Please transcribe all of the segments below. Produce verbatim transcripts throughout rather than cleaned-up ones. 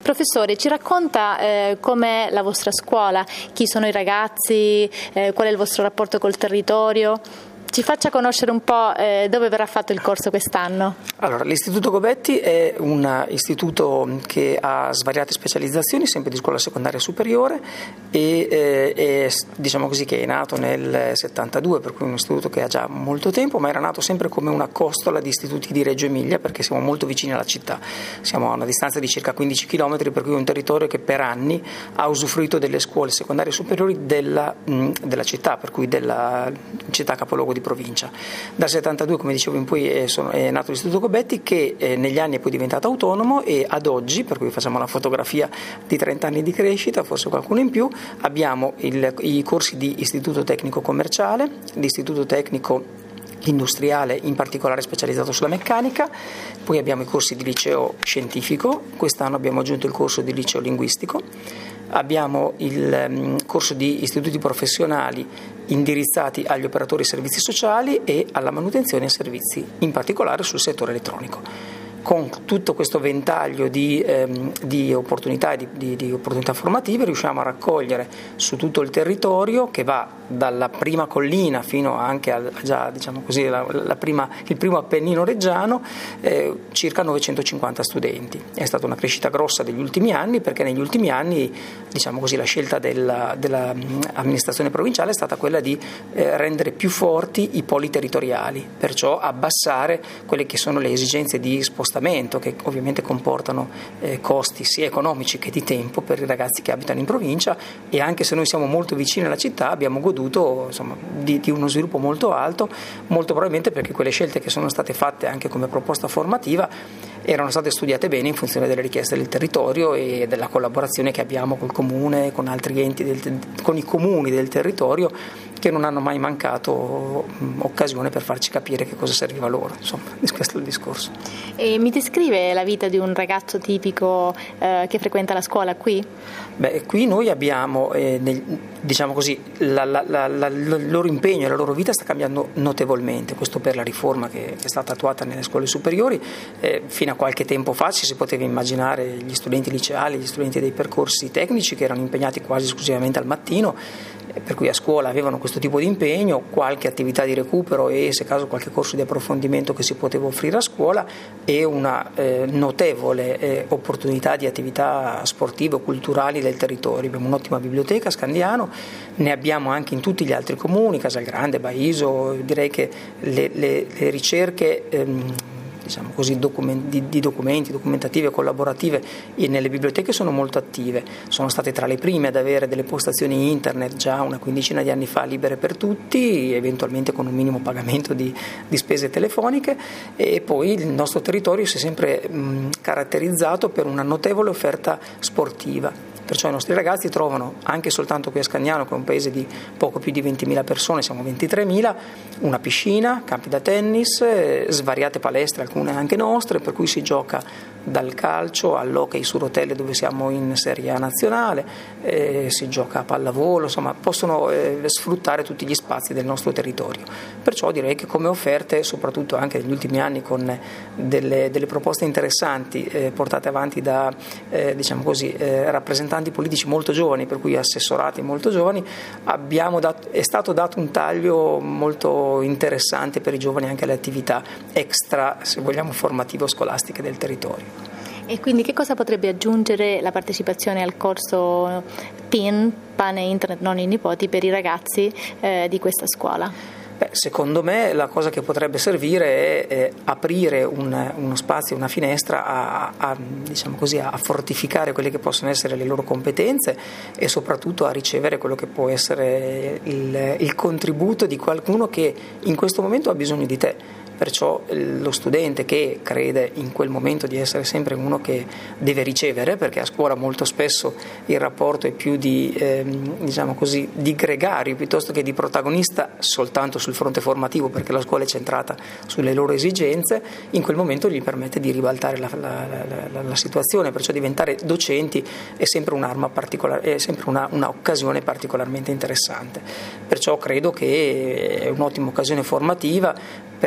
Professore, ci racconta eh, com'è la vostra scuola, chi sono i ragazzi, eh, qual è il vostro rapporto col territorio? Ci faccia conoscere un po' eh, dove verrà fatto il corso quest'anno. Allora, l'Istituto Gobetti è un istituto che ha svariate specializzazioni, sempre di scuola secondaria superiore, e eh, è, diciamo così, che è nato nel settantadue, per cui è un istituto che ha già molto tempo, ma era nato sempre come una costola di istituti di Reggio Emilia, perché siamo molto vicini alla città. Siamo a una distanza di circa quindici chilometri, per cui è un territorio che per anni ha usufruito delle scuole secondarie superiori della, mh, della città, per cui della città capoluogo di provincia. Dal settantadue, come dicevo, in poi è, sono, è nato l'Istituto Gobetti, che eh, negli anni è poi diventato autonomo, e ad oggi, per cui facciamo la fotografia di trenta anni di crescita, forse qualcuno in più, abbiamo il, i corsi di Istituto Tecnico Commerciale, l'Istituto Tecnico Industriale, in particolare specializzato sulla meccanica, poi abbiamo i corsi di liceo scientifico, quest'anno abbiamo aggiunto il corso di liceo linguistico, abbiamo il um, corso di istituti professionali indirizzati agli operatori servizi sociali e alla manutenzione e servizi, in particolare sul settore elettronico. Con tutto questo ventaglio di, ehm, di opportunità e di, di, di opportunità formative riusciamo a raccogliere su tutto il territorio, che va dalla prima collina fino anche al, già, diciamo così, la, la prima, il primo Appennino reggiano, eh, circa novecentocinquanta studenti. È stata una crescita grossa degli ultimi anni, perché negli ultimi anni, diciamo così, la scelta della, della amministrazione provinciale è stata quella di eh, rendere più forti i poli territoriali, perciò abbassare quelle che sono le esigenze di spostamento, che ovviamente comportano eh, costi sia economici che di tempo per i ragazzi che abitano in provincia, e anche se noi siamo molto vicini alla città abbiamo goduto, insomma, di, di uno sviluppo molto alto, molto probabilmente perché quelle scelte che sono state fatte anche come proposta formativa erano state studiate bene in funzione delle richieste del territorio e della collaborazione che abbiamo col comune, con altri enti, del, con i comuni del territorio, che non hanno mai mancato mh, occasione per farci capire che cosa serviva loro. Insomma, questo è il discorso. E mi descrive la vita di un ragazzo tipico eh, che frequenta la scuola qui? Beh, qui noi abbiamo, eh, nel, diciamo così, la, la, la, la, il loro impegno e la loro vita sta cambiando notevolmente, questo per la riforma che, che è stata attuata nelle scuole superiori. Eh, fino a qualche tempo fa ci si poteva immaginare gli studenti liceali, gli studenti dei percorsi tecnici che erano impegnati quasi esclusivamente al mattino, per cui a scuola avevano questo tipo di impegno, qualche attività di recupero e, se caso, qualche corso di approfondimento che si poteva offrire a scuola, e una eh, notevole eh, opportunità di attività sportive o culturali del territorio. Abbiamo un'ottima biblioteca a Scandiano, ne abbiamo anche in tutti gli altri comuni, Casalgrande, Baiso. Direi che le, le, le ricerche ehm, diciamo così, documenti, di, di documenti, documentative e collaborative nelle biblioteche sono molto attive, sono state tra le prime ad avere delle postazioni internet già una quindicina di anni fa libere per tutti, eventualmente con un minimo pagamento di, di spese telefoniche, e poi il nostro territorio si è sempre mh, caratterizzato per una notevole offerta sportiva. Perciò i nostri ragazzi trovano, anche soltanto qui a Scandiano, che è un paese di poco più di ventimila persone, siamo ventitremila, una piscina, campi da tennis, eh, svariate palestre, alcune anche nostre, per cui si gioca dal calcio all'hockey su rotelle, dove siamo in Serie A nazionale, eh, si gioca a pallavolo, insomma possono eh, sfruttare tutti gli spazi del nostro territorio. Perciò direi che come offerte, soprattutto anche negli ultimi anni, con delle, delle proposte interessanti eh, portate avanti da eh, diciamo così, eh, rappresentanti politici molto giovani, per cui assessorati molto giovani, abbiamo dato, è stato dato un taglio molto interessante per i giovani anche alle attività extra, se vogliamo, formativo-scolastiche del territorio. E quindi che cosa potrebbe aggiungere la partecipazione al corso P I N, Pane Internet Non i Nipoti, per i ragazzi eh, di questa scuola? Beh, secondo me la cosa che potrebbe servire è, è aprire un, uno spazio, una finestra a, a, diciamo così, a fortificare quelle che possono essere le loro competenze, e soprattutto a ricevere quello che può essere il, il contributo di qualcuno che in questo momento ha bisogno di te. Perciò lo studente che crede in quel momento di essere sempre uno che deve ricevere, perché a scuola molto spesso il rapporto è più di, eh, diciamo così, di gregario piuttosto che di protagonista soltanto sul fronte formativo, perché la scuola è centrata sulle loro esigenze, in quel momento gli permette di ribaltare la, la, la, la situazione. Perciò diventare docenti è sempre un'arma particolare, è sempre una, un'occasione particolarmente interessante. Perciò credo che è un'ottima occasione formativa, perché ti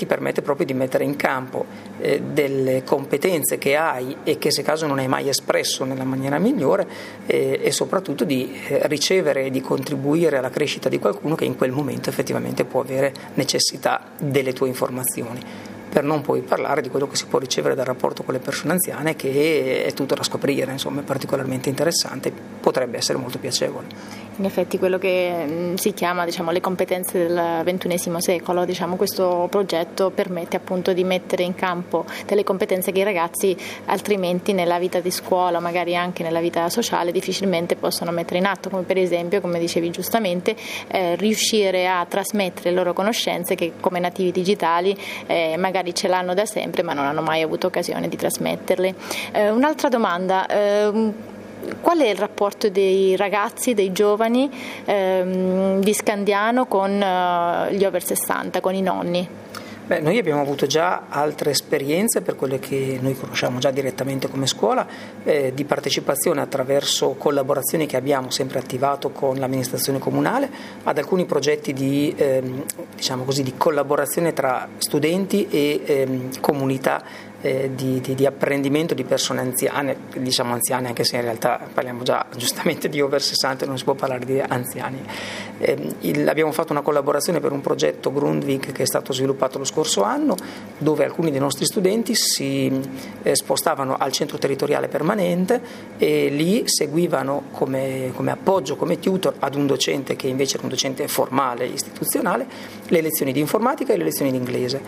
permette proprio di mettere in campo eh, delle competenze che hai e che se caso non hai mai espresso nella maniera migliore eh, e soprattutto di eh, ricevere e di contribuire alla crescita di qualcuno che in quel momento effettivamente può avere necessità delle tue informazioni. Per non poi parlare di quello che si può ricevere dal rapporto con le persone anziane, che è tutto da scoprire, insomma è particolarmente interessante, potrebbe essere molto piacevole. In effetti quello che si chiama, diciamo, le competenze del ventunesimo secolo, diciamo, questo progetto permette appunto di mettere in campo delle competenze che i ragazzi altrimenti nella vita di scuola, magari anche nella vita sociale, difficilmente possono mettere in atto, come per esempio, come dicevi giustamente, eh, riuscire a trasmettere le loro conoscenze che come nativi digitali eh, magari ce l'hanno da sempre ma non hanno mai avuto occasione di trasmetterle. Eh, un'altra domanda, eh, qual è il rapporto dei ragazzi, dei giovani ehm, di Scandiano con uh, gli over sessanta, con i nonni? Beh, noi abbiamo avuto già altre esperienze, per quelle che noi conosciamo già direttamente come scuola, eh, di partecipazione attraverso collaborazioni che abbiamo sempre attivato con l'amministrazione comunale ad alcuni progetti di, ehm, diciamo così, di collaborazione tra studenti e ehm, comunità Eh, di, di, di apprendimento di persone anziane, diciamo anziane anche se in realtà parliamo già giustamente di over sessanta, non si può parlare di anziani. Eh, il, abbiamo fatto una collaborazione per un progetto Grundvik che è stato sviluppato lo scorso anno, dove alcuni dei nostri studenti si eh, spostavano al centro territoriale permanente e lì seguivano come, come appoggio, come tutor ad un docente che invece era un docente formale, istituzionale, le lezioni di informatica e le lezioni di inglese,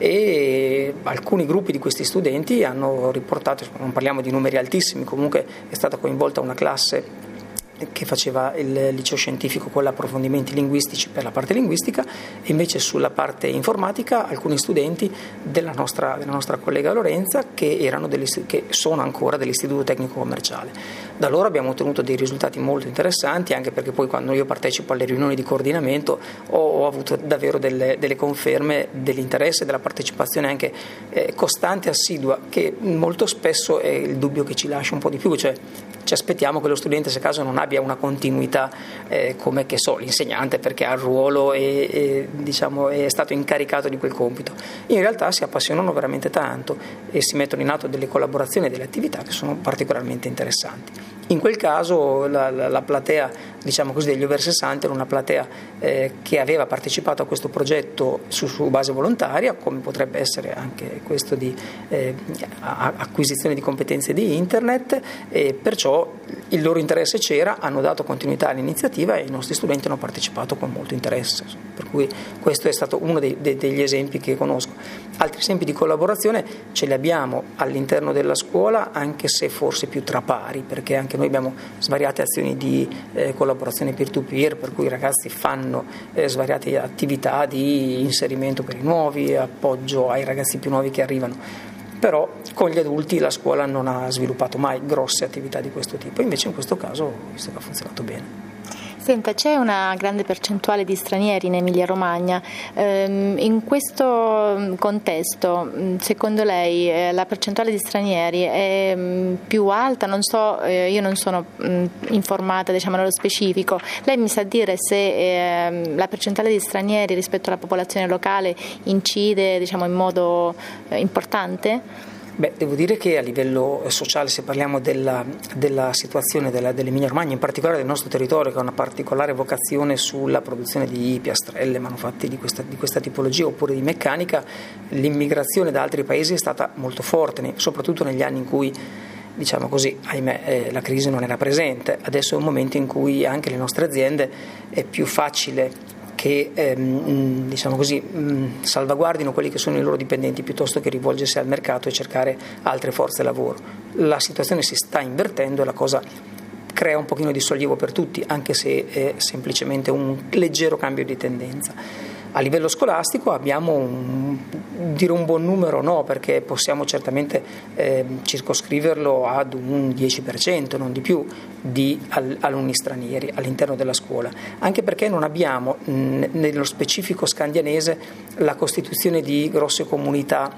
e alcuni gruppi di questi studenti hanno riportato, non parliamo di numeri altissimi, comunque è stata coinvolta una classe che faceva il liceo scientifico con approfondimenti linguistici per la parte linguistica, e invece sulla parte informatica alcuni studenti della nostra, della nostra collega Lorenza che, erano che sono ancora dell'Istituto Tecnico Commerciale. Da loro abbiamo ottenuto dei risultati molto interessanti, anche perché poi quando io partecipo alle riunioni di coordinamento ho, ho avuto davvero delle, delle conferme dell'interesse, della partecipazione anche eh, costante e assidua, che molto spesso è il dubbio che ci lascia un po' di più, cioè ci aspettiamo che lo studente, se caso non abbia una continuità eh, come che so l'insegnante perché ha il ruolo e, e diciamo è stato incaricato di quel compito. In realtà si appassionano veramente tanto e si mettono in atto delle collaborazioni e delle attività che sono particolarmente interessanti. In quel caso la, la, la platea, diciamo così, degli over sessanta era una platea eh, che aveva partecipato a questo progetto su, su base volontaria, come potrebbe essere anche questo di eh, acquisizione di competenze di internet, e perciò il loro interesse c'era, hanno dato continuità all'iniziativa e i nostri studenti hanno partecipato con molto interesse, per cui questo è stato uno dei, dei, degli esempi che conosco. Altri esempi di collaborazione ce li abbiamo all'interno della scuola, anche se forse più tra pari, perché anche noi abbiamo svariate azioni di eh, collaborazione peer-to-peer, per cui i ragazzi fanno eh, svariate attività di inserimento per i nuovi, appoggio ai ragazzi più nuovi che arrivano. Però con gli adulti la scuola non ha sviluppato mai grosse attività di questo tipo, invece in questo caso visto che ha funzionato bene. Senta, c'è una grande percentuale di stranieri in Emilia-Romagna. Ehm, in questo contesto, secondo lei, eh, la percentuale di stranieri è mh, più alta? Non so, eh, io non sono mh, informata, diciamo, nello specifico. Lei mi sa dire se eh, la percentuale di stranieri rispetto alla popolazione locale incide, diciamo, in modo eh, importante? Beh, devo dire che a livello sociale, se parliamo della, della situazione della, dell'Emilia Romagna, in particolare del nostro territorio, che ha una particolare vocazione sulla produzione di piastrelle, manufatti di questa, di questa tipologia, oppure di meccanica, l'immigrazione da altri paesi è stata molto forte, soprattutto negli anni in cui, diciamo così, ahimè, eh, la crisi non era presente. Adesso è un momento in cui anche le nostre aziende è più facile che ehm, diciamo così, mh, salvaguardino quelli che sono i loro dipendenti piuttosto che rivolgersi al mercato e cercare altre forze lavoro. La situazione si sta invertendo e la cosa crea un pochino di sollievo per tutti, anche se è semplicemente un leggero cambio di tendenza. A livello scolastico abbiamo un, dire un buon numero no, perché possiamo certamente eh, circoscriverlo ad un dieci per cento, non di più, di alunni stranieri all'interno della scuola, anche perché non abbiamo mh, nello specifico scandianese la costituzione di grosse comunità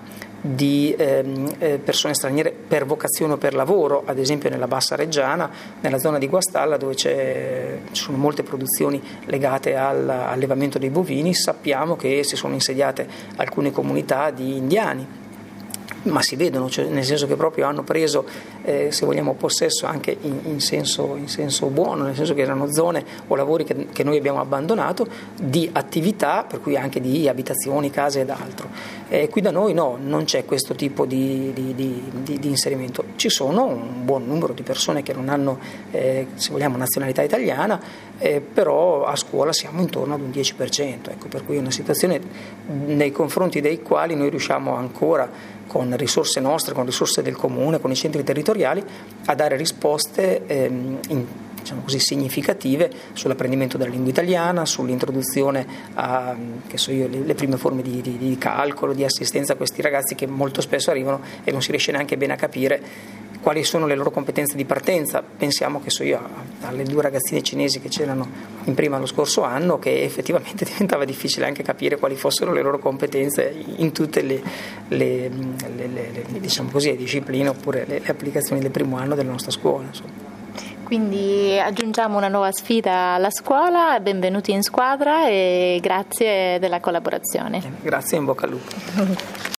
di ehm, eh, persone straniere per vocazione o per lavoro, ad esempio nella Bassa Reggiana, nella zona di Guastalla, dove c'è, ci sono molte produzioni legate all'allevamento dei bovini. Sappiamo che si sono insediate alcune comunità di indiani, ma si vedono, cioè, nel senso che proprio hanno preso, eh, se vogliamo, possesso anche in, in, senso, in senso buono, nel senso che erano zone o lavori che, che noi abbiamo abbandonato, di attività, per cui anche di abitazioni, case ed altro. Eh, qui da noi no, non c'è questo tipo di, di, di, di, di inserimento. Ci sono un buon numero di persone che non hanno, eh, se vogliamo, nazionalità italiana, eh, però a scuola siamo intorno ad un dieci per cento, ecco, per cui è una situazione nei confronti dei quali noi riusciamo ancora, con risorse nostre, con risorse del comune, con i centri territoriali, a dare risposte ehm, in, diciamo così, significative sull'apprendimento della lingua italiana, sull'introduzione a che so io, le, le prime forme di, di, di calcolo, di assistenza a questi ragazzi che molto spesso arrivano e non si riesce neanche bene a capire quali sono le loro competenze di partenza. Pensiamo, che so io, alle due ragazzine cinesi che c'erano in prima lo scorso anno, che effettivamente diventava difficile anche capire quali fossero le loro competenze in tutte le, le, le, le, le diciamo così, le discipline oppure le, le applicazioni del primo anno della nostra scuola, insomma. Quindi aggiungiamo una nuova sfida alla scuola, benvenuti in squadra e grazie della collaborazione. Grazie e in bocca al lupo.